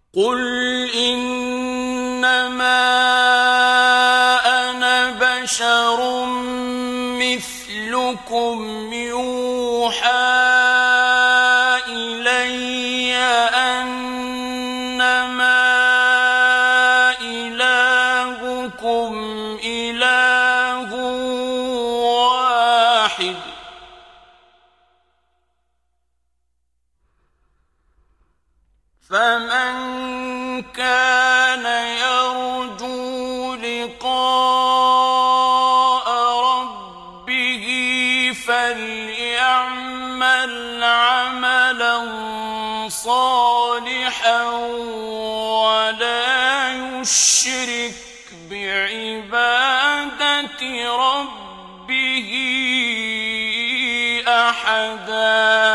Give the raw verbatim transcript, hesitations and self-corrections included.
قُلْ إِنَّمَا أَنَا بَشَرٌ مِثْلُكُمْ يُوحَىٰ إِلَيَّ أَنَّمَا إِلَٰهُكُمْ إِلَٰهٌ وَاحِدٌ ۖ فَمَن كَانَ يَرْجُو لِقَاءَ رَبِّهِ فَلْيَعْمَلْ عَمَلًا صَالِحًا وَلَا يُشْرِكْ بِعِبَادَةِ رَبِّهِ أَحَدًا.